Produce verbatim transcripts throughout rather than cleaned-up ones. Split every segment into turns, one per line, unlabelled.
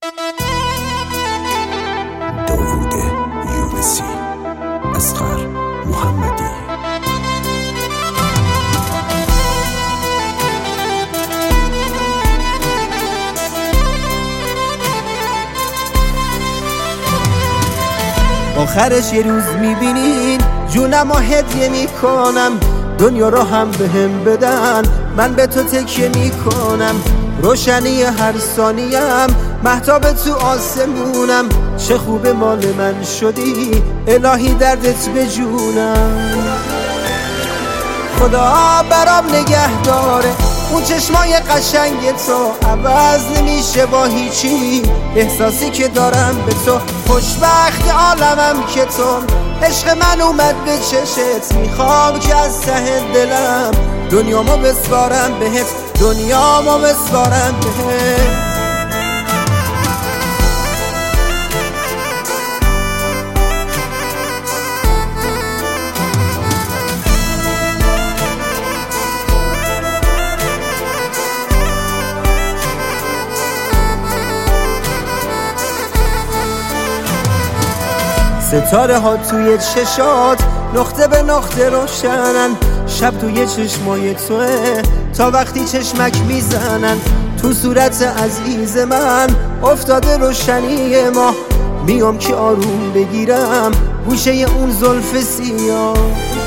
داوود یونسی، اصغر محمدی.
آخرش یه روز میبینین جونم و هدیه میکنم، دنیا رو هم به هم بدن من به تو تکیه میکنم. روشنی هر ثانیم مهتاب تو آسمونم، چه خوب مال من شدی الهی دردت به جونم. خدا برام نگه داره اون چشمای قشنگ تو، عوض نمیشه با هیچی احساسی که دارم به تو. خوشبخت عالمم که تو، عشق من اومد به چشت، میخوام که از ته دلم دنیامو بسپارم بهت، دنیامو بسپارم بهت. ستاره ها توی چشات نقطه به نقطه روشنن، شب توی چشمای توه تا وقتی چشمک میزنن. تو صورت عزیز من افتاده روشنی ما، میام که آروم بگیرم گوشه اون زلف سیاه.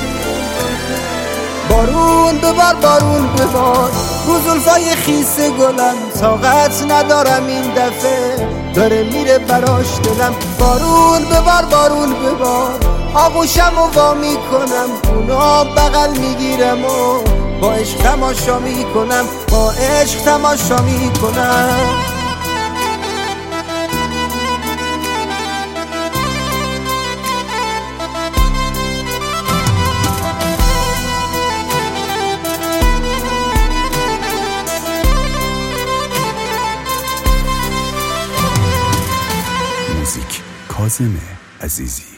بارون ببار بارون ببار رو زلفای خیس گلم، طاقت ندارم این دفعه داره میره براش دلم. بارون ببار بارون ببار آغوشم و وا میکنم، اونا بغل میگیرم و با عشق تماشا میکنم، با عشق تماشا میکنم.
موزیک کاظم عزیزی.